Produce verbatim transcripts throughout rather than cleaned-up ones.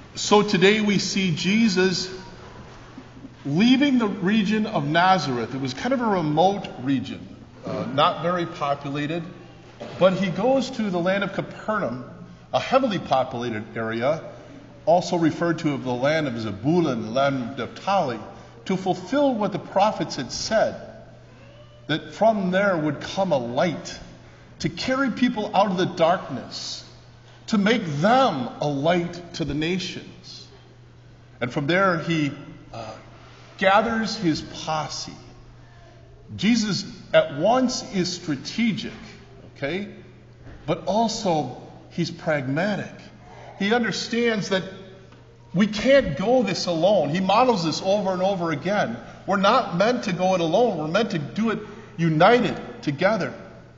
So today we see Jesus leaving the region of Nazareth. It was kind of a remote region, uh, not very populated, but he goes to the land of Capernaum, a heavily populated area, also referred to as the land of Zebulun, the land of Naphtali, to fulfill what the prophets had said, that from there would come a light to carry people out of the darkness, to make them a light to the nations. And from there he uh, gathers his posse. Jesus at once is strategic, okay, but also he's pragmatic. He understands that we can't go this alone. He models this over and over again. We're not meant to go it alone. We're meant to do it united together.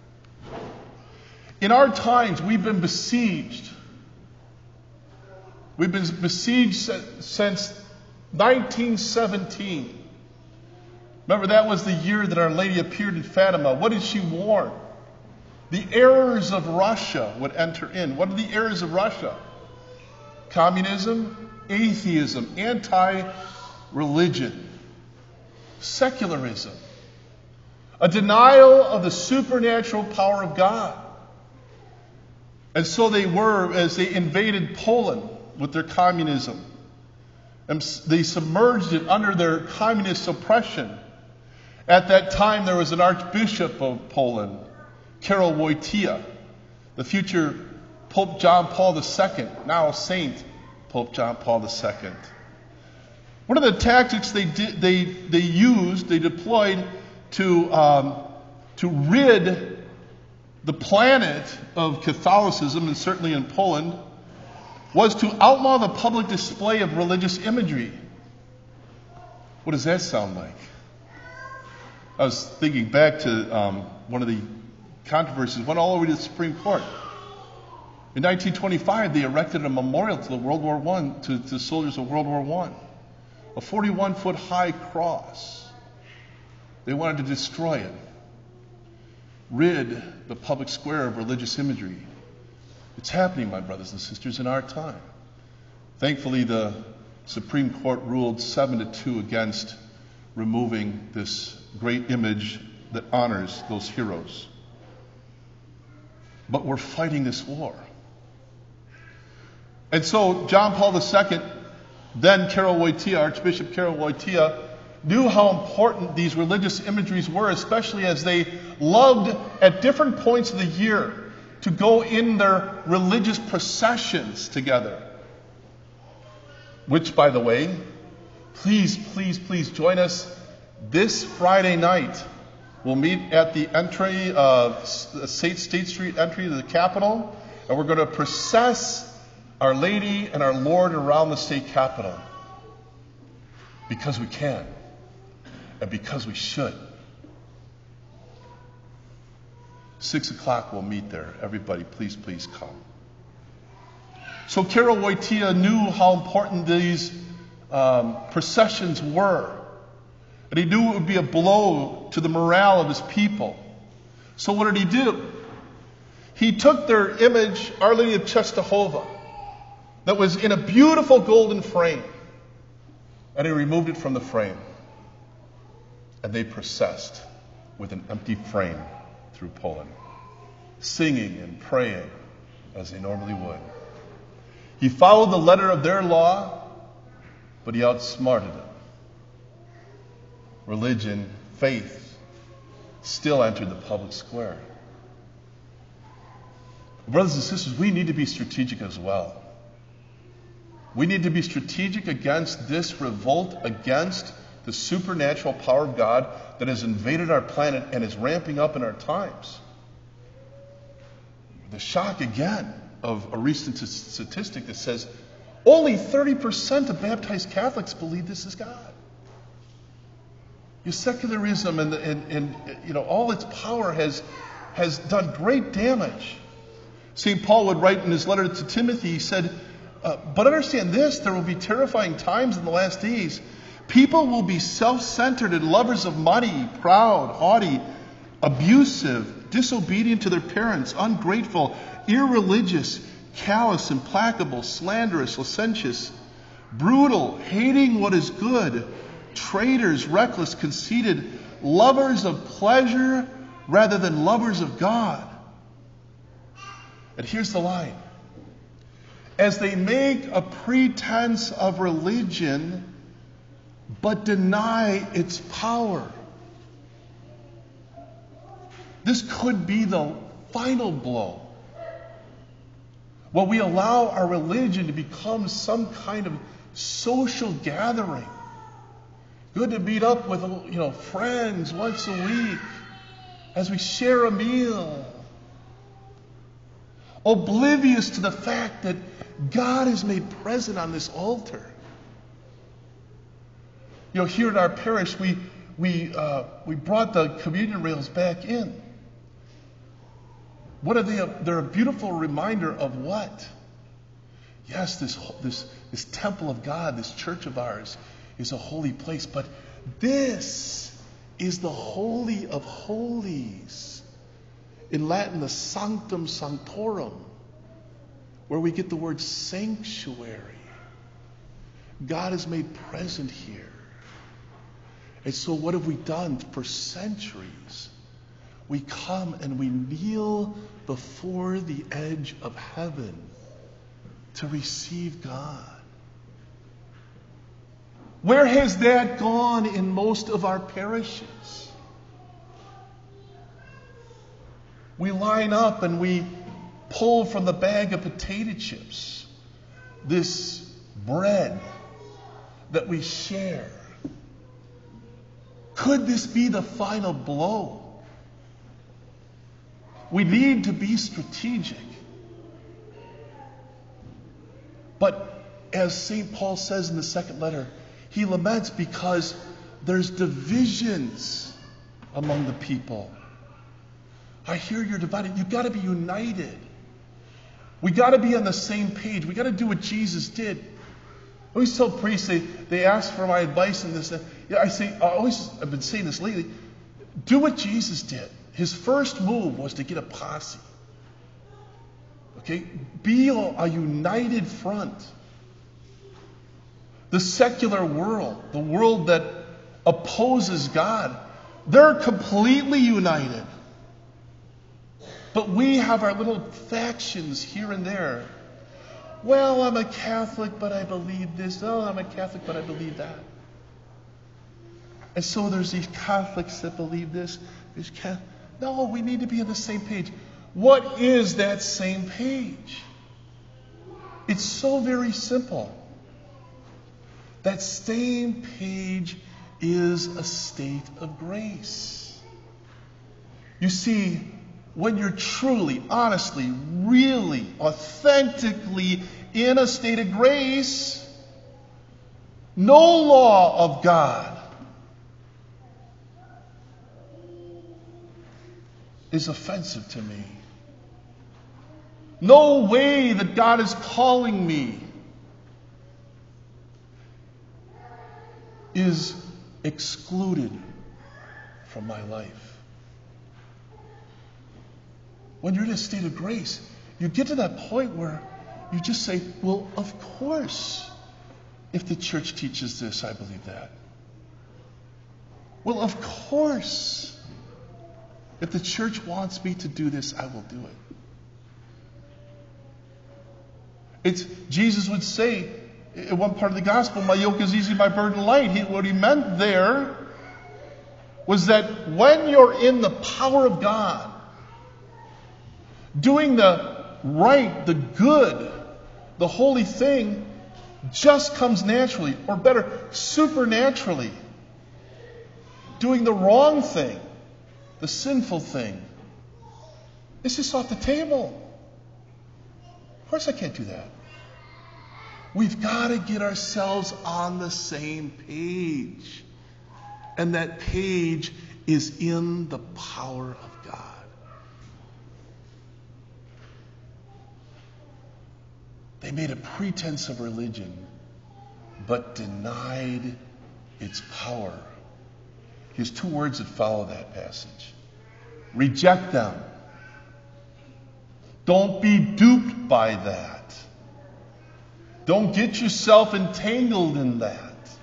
In our times, we've been besieged. We've been besieged since nineteen seventeen. Remember, that was the year that Our Lady appeared in Fatima. What did she warn? The errors of Russia would enter in. What are the errors of Russia? Communism, atheism, anti-religion, secularism, a denial of the supernatural power of God. And so they were, as they invaded Poland with their communism, and they submerged it under their communist oppression. At that time, there was an Archbishop of Poland, Karol Wojtyła, the future Pope John Paul the Second, now Saint Pope John Paul the Second. One of the tactics they did, they they used, they deployed to um, to rid the planet of Catholicism, and certainly in Poland, was to outlaw the public display of religious imagery. What does that sound like? I was thinking back to um, one of the controversies, went all over to the Supreme Court. In nineteen twenty-five, they erected a memorial to the World War One, to, to the soldiers of World War One, a forty-one foot high cross. They wanted to destroy it, rid the public square of religious imagery. It's happening, my brothers and sisters, in our time. Thankfully, the Supreme Court ruled seven to two against removing this great image that honors those heroes. But we're fighting this war. And so John Paul the Second, then Karol Wojtyła, Archbishop Karol Wojtyła, knew how important these religious imageries were, especially as they loved at different points of the year to go in their religious processions together. Which, by the way, please, please, please join us this Friday night. We'll meet at the entry of State Street entry to the Capitol, and we're going to process Our Lady and our Lord around the state capitol. Because we can, and because we should. Six o'clock we'll meet there. Everybody, please, please come. So Karol Wojtyła knew how important these um, processions were. And he knew it would be a blow to the morale of his people. So what did he do? He took their image, Our Lady of Czestochowa, that was in a beautiful golden frame, and he removed it from the frame. And they processed with an empty frame through Poland, singing and praying as they normally would. He followed the letter of their law, but he outsmarted it. Religion, faith, still entered the public square. Brothers and sisters, we need to be strategic as well. We need to be strategic against this revolt against the supernatural power of God that has invaded our planet and is ramping up in our times. The shock again of a recent statistic that says only thirty percent of baptized Catholics believe this is God. Your secularism and, and, and you know all its power has has done great damage. Saint Paul would write in his letter to Timothy, he said, uh, but understand this, there will be terrifying times in the last days. People will be self-centered and lovers of money, proud, haughty, abusive, disobedient to their parents, ungrateful, irreligious, callous, implacable, slanderous, licentious, brutal, hating what is good, traitors, reckless, conceited, lovers of pleasure rather than lovers of God. And here's the line. As they make a pretense of religion, but deny its power. This could be the final blow. When we allow our religion to become some kind of social gathering. Good to meet up with, you know, friends once a week as we share a meal. Oblivious to the fact that God is made present on this altar. You know, here in our parish, we we uh, we brought the communion rails back in. What are they? They're a beautiful reminder of what? Yes, this this this temple of God, this church of ours, is a holy place, but this is the holy of holies. In Latin, the sanctum sanctorum, where we get the word sanctuary. God is made present here. And so what have we done for centuries? We come and we kneel before the edge of heaven to receive God. Where has that gone in most of our parishes? We line up and we pull from the bag of potato chips this bread that we share. Could this be the final blow? We need to be strategic. But as Saint Paul says in the second letter, he laments because there's divisions among the people. I hear you're divided. You've got to be united. We got to be on the same page. We got to do what Jesus did. I always tell priests, they, they ask for my advice in this. Yeah, I say, I always, I've been saying this lately, do what Jesus did. His first move was to get a posse. Okay? Be a, a united front. The secular world, the world that opposes God, they're completely united. But we have our little factions here and there. Well, I'm a Catholic, but I believe this. Oh, I'm a Catholic, but I believe that. And so there's these Catholics that believe this. There's Catholics. No, we need to be on the same page. What is that same page? It's so very simple. That same page is a state of grace. You see, when you're truly, honestly, really, authentically in a state of grace, no law of God is offensive to me. No way that God is calling me is excluded from my life. When you're in a state of grace, you get to that point where you just say, well, of course, if the church teaches this, I believe that. Well, of course, if the church wants me to do this, I will do it. It's, Jesus would say, in one part of the gospel, my yoke is easy, my burden light. He, what he meant there was that when you're in the power of God, doing the right, the good, the holy thing just comes naturally, or better, supernaturally. Doing the wrong thing, the sinful thing, it's just off the table. Of course I can't do that. We've got to get ourselves on the same page. And that page is in the power of God. They made a pretense of religion, but denied its power. Here's two words that follow that passage. Reject them. Don't be duped by that. Don't get yourself entangled in that.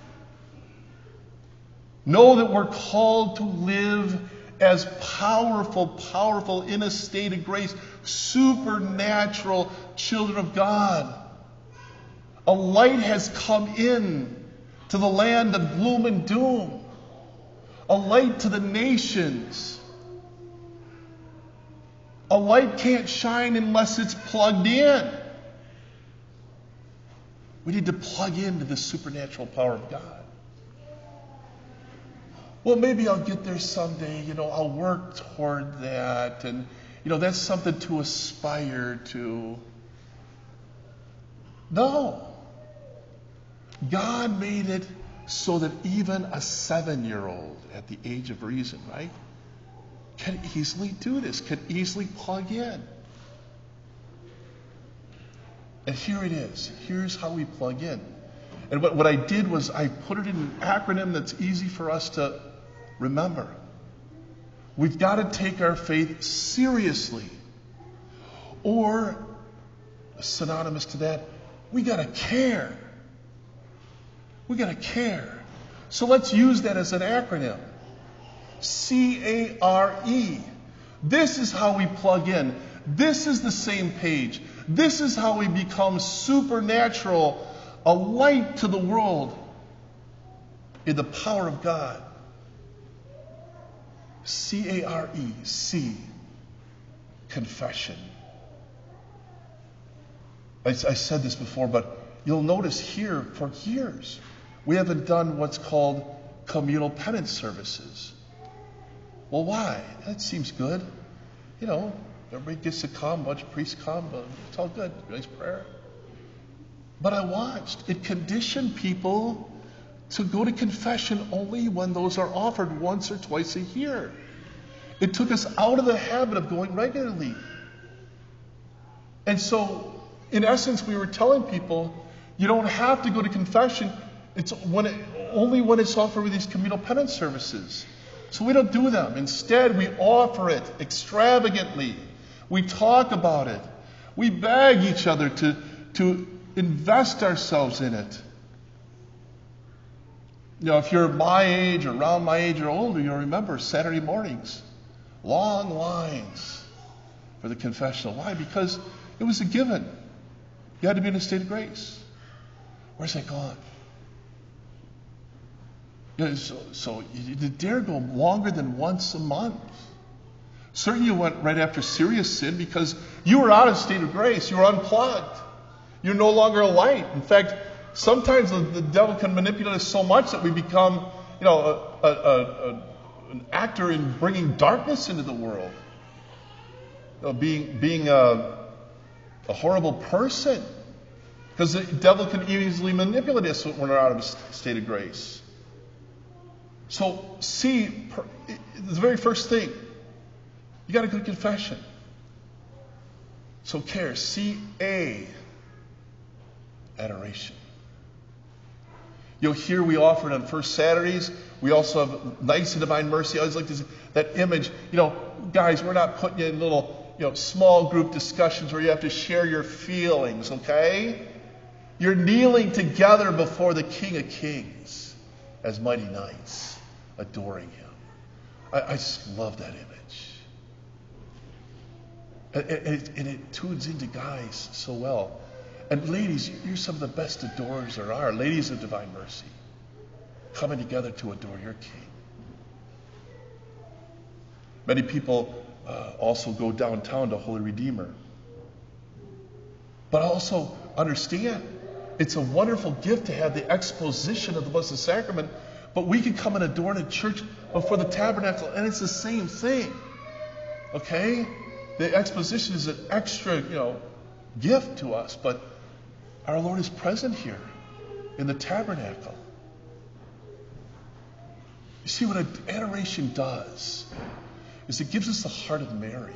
Know that we're called to live as powerful, powerful, in a state of grace, supernatural children of God. A light has come in to the land of gloom and doom. A light to the nations. A light can't shine unless it's plugged in. We need to plug into the supernatural power of God. Well, maybe I'll get there someday. You know, I'll work toward that. And, you know, that's something to aspire to. No. God made it so that even a seven-year-old at the age of reason, right, can easily do this, can easily plug in. And here it is. Here's how we plug in. And what, what I did was I put it in an acronym that's easy for us to remember. We've got to take our faith seriously. Or, synonymous to that, we got to care. We got to care. So let's use that as an acronym. C A R E. This is how we plug in. This is the same page. This is how we become supernatural, a light to the world in the power of God. C A R E. C. Confession. I, I said this before, but you'll notice here for years we haven't done what's called communal penance services. Well, why? That seems good. You know, everybody gets to come, a bunch of priests come, but it's all good. Nice prayer. But I watched. It conditioned people to go to confession only when those are offered once or twice a year. It took us out of the habit of going regularly. And so, in essence, we were telling people, you don't have to go to confession. It's when it, only when it's offered with these communal penance services. So we don't do them. Instead, we offer it extravagantly. We talk about it. We beg each other to, to invest ourselves in it. You know, if you're my age or around my age or older, you'll remember Saturday mornings. Long lines for the confessional. Why? Because it was a given. You had to be in a state of grace. Where's that gone? You know, so, so you did dare go longer than once a month. Certainly you went right after serious sin because you were out of state of grace. You were unplugged. You're no longer a light. In fact, sometimes the, the devil can manipulate us so much that we become, you know, a, a, a, a, an actor in bringing darkness into the world. You know, being being a, a horrible person. Because the devil can easily manipulate us when we're out of a state of grace. So, see, the very first thing, you got a good confession. So care. C A. Adoration. You'll hear we offer it on first Saturdays. We also have Nights of Divine Mercy. I always like to see that image. You know, guys, we're not putting you in little, you know, small group discussions where you have to share your feelings, okay? You're kneeling together before the King of Kings as mighty knights, adoring Him. I, I just love that image. And, and, it, and it tunes into guys so well. And ladies, you're some of the best adorers there are. Ladies of Divine Mercy, coming together to adore your King. Many people uh, also go downtown to Holy Redeemer. But also understand, it's a wonderful gift to have the exposition of the Blessed Sacrament, but we can come and adorn a church before the tabernacle, and it's the same thing. Okay? The exposition is an extra, you know, gift to us, but our Lord is present here in the tabernacle. You see, what adoration does is it gives us the heart of Mary.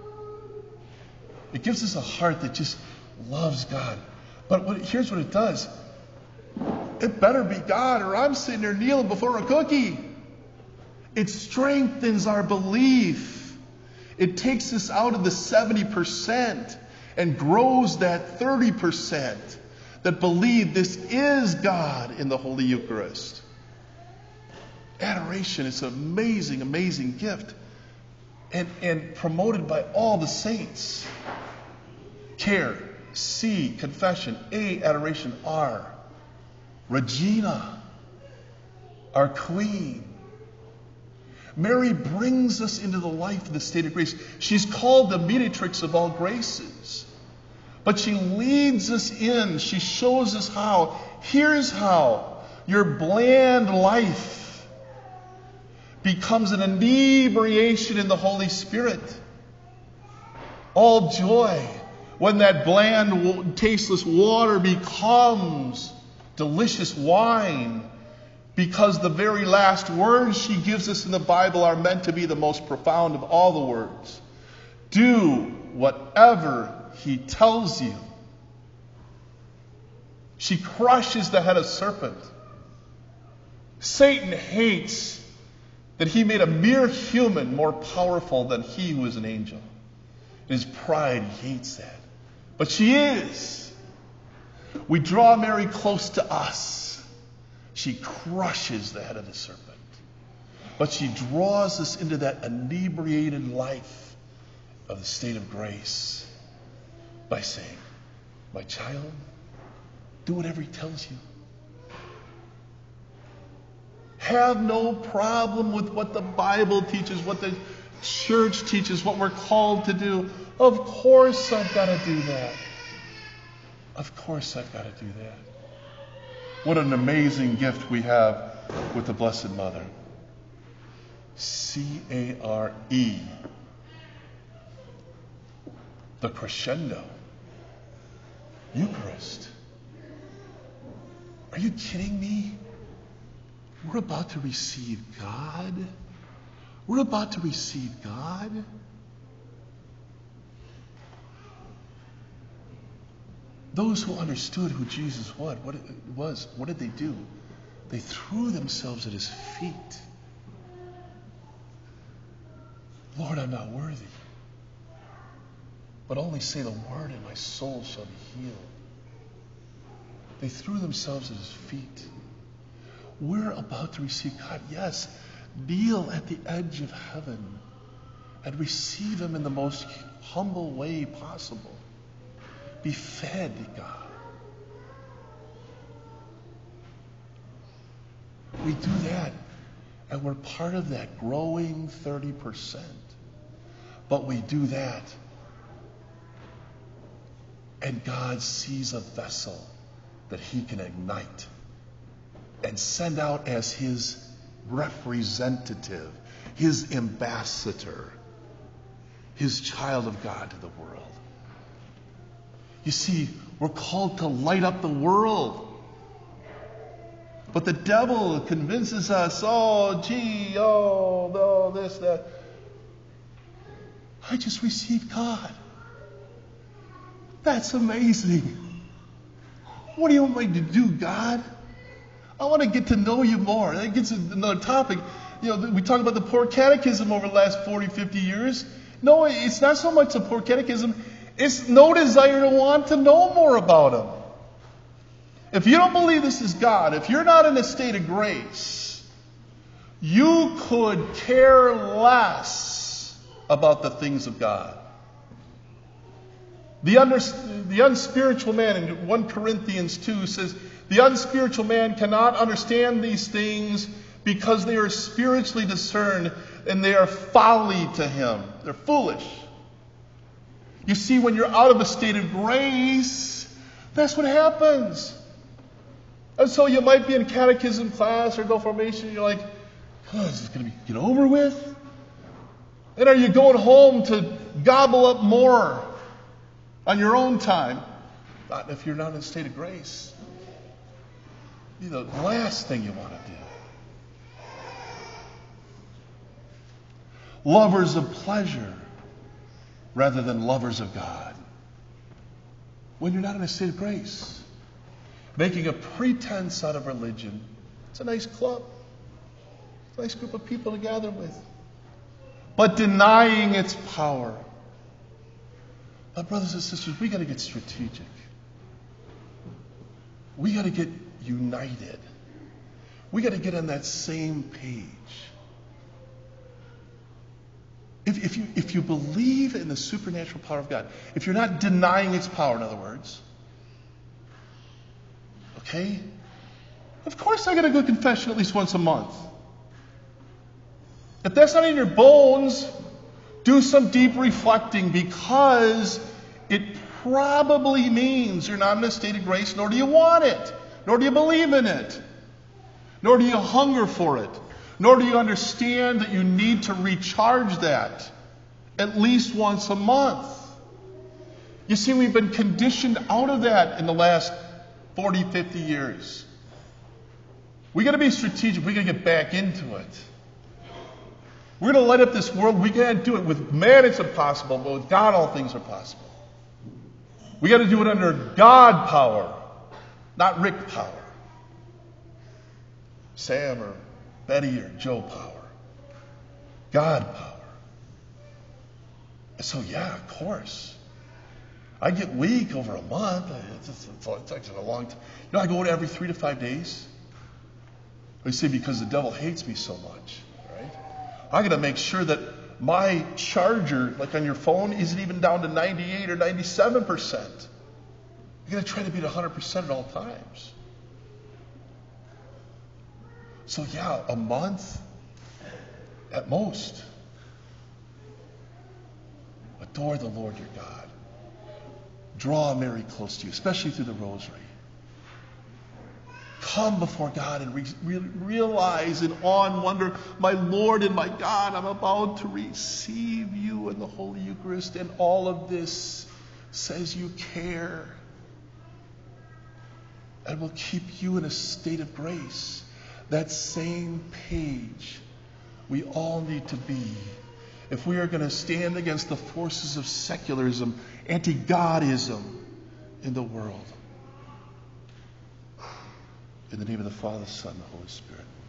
It gives us a heart that just loves God. But what, here's what it does. It better be God, or I'm sitting there kneeling before a cookie. It strengthens our belief. It takes us out of the seventy percent and grows that thirty percent. that believe this is God in the Holy Eucharist. Adoration is an amazing, amazing gift. And, and promoted by all the saints. Care, C, confession, A, adoration, R, Regina, our Queen. Mary brings us into the life of the state of grace. She's called the mediatrix of all graces. But she leads us in. She shows us how. Here's how. Your bland life becomes an inebriation in the Holy Spirit. All joy when that bland, tasteless water becomes delicious wine. Because the very last words she gives us in the Bible are meant to be the most profound of all the words. Do whatever he tells you. She crushes the head of serpent. Satan hates that he made a mere human more powerful than he who is an angel. In his pride, he hates that. But she is. We draw Mary close to us. She crushes the head of the serpent. But she draws us into that inebriated life of the state of grace by saying, my child, do whatever he tells you. Have no problem with what the Bible teaches, what the church teaches, what we're called to do. Of course I've got to do that. Of course I've got to do that. What an amazing gift we have with the Blessed Mother. C A R E. The crescendo. Eucharist. Are you kidding me? We're about to receive God. We're about to receive God. Those who understood who Jesus was, what it was, what did they do? They threw themselves at his feet. Lord, I'm not worthy. But only say the word and my soul shall be healed. They threw themselves at his feet. We're about to receive God. Yes, kneel at the edge of heaven and receive him in the most humble way possible. Be fed, God. We do that, and we're part of that growing thirty percent. But we do that, and God sees a vessel that he can ignite and send out as his representative, his ambassador, his child of God to the world. You see, we're called to light up the world. But the devil convinces us, oh, gee, oh, no, this, that. I just received God. That's amazing. What do you want me to do, God? I want to get to know you more. That gets another topic. You know, we talk about the poor catechism over the last forty, fifty years. No, it's not so much the poor catechism. It's no desire to want to know more about him. If you don't believe this is God, if you're not in a state of grace, you could care less about the things of God. The, under, the unspiritual man in First Corinthians two says, the unspiritual man cannot understand these things because they are spiritually discerned and they are folly to him. They're foolish. You see, when you're out of a state of grace, that's what happens. And so you might be in catechism class or go formation, and you're like, oh, is this going to be get over with? And are you going home to gobble up more on your own time? Not if you're not in a state of grace. Be the last thing you want to do. Lovers of pleasure rather than lovers of God. When you're not in a state of grace. Making a pretense out of religion. It's a nice club. It's a nice group of people to gather with. But denying its power. But brothers and sisters, we got to get strategic. We got to get united. We got to get on that same page. If, if you if you believe in the supernatural power of God, if you're not denying its power, in other words, okay, of course I got to go to confession at least once a month. If that's not in your bones, do some deep reflecting, because it probably means you're not in a state of grace, nor do you want it, nor do you believe in it, nor do you hunger for it, nor do you understand that you need to recharge that at least once a month. You see, we've been conditioned out of that in the last forty, fifty years. We got to be strategic. We got to get back into it. We're going to light up this world. We can't do it. With man it's impossible, but with God all things are possible. We got to do it under God power, not Rick power. Sam or Betty or Joe power. God power. So yeah, of course. I get weak over a month. It's, it's, it's actually a long time. You know, I go to every three to five days. I say because the devil hates me so much, right? I got to make sure that my charger, like on your phone, isn't even down to ninety-eight or ninety-seven percent. You got to try to be at one hundred percent at all times. So yeah, a month at most. Adore the Lord your God. Draw Mary close to you, especially through the rosary. Come before God and re- re- realize in awe and wonder, my Lord and my God, I'm about to receive you in the Holy Eucharist, and all of this says you care and will keep you in a state of grace. That same page we all need to be if we are going to stand against the forces of secularism, anti-Godism in the world. In the name of the Father, Son, and the Holy Spirit.